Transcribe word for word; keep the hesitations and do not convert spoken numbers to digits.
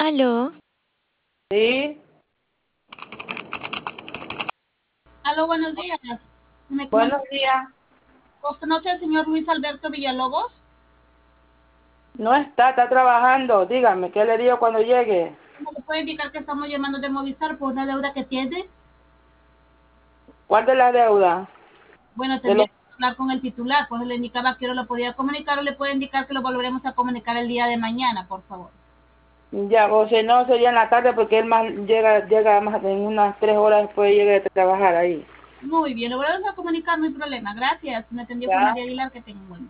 Aló, Sí, Aló, buenos días. ¿Me buenos comunica? días. ¿Conoce al señor Luis Alberto Villalobos? No está, está trabajando. Dígame, ¿qué le digo cuando llegue? ¿No le puede indicar que estamos llamando de Movistar por una deuda que tiene? ¿Cuál de la deuda? Bueno, De tendría los, que hablar con el titular, pues le indicaba que no lo podía comunicar o le puede indicar que lo volveremos a comunicar el día de mañana, por favor. ya, o si no, sería en la tarde porque él más llega, llega más en unas tres horas después llega de trabajar ahí. Muy bien, lo volvemos a comunicar, no hay problema. Gracias. Me atendió fue Ya. María Aguilar, que tengo un buen día.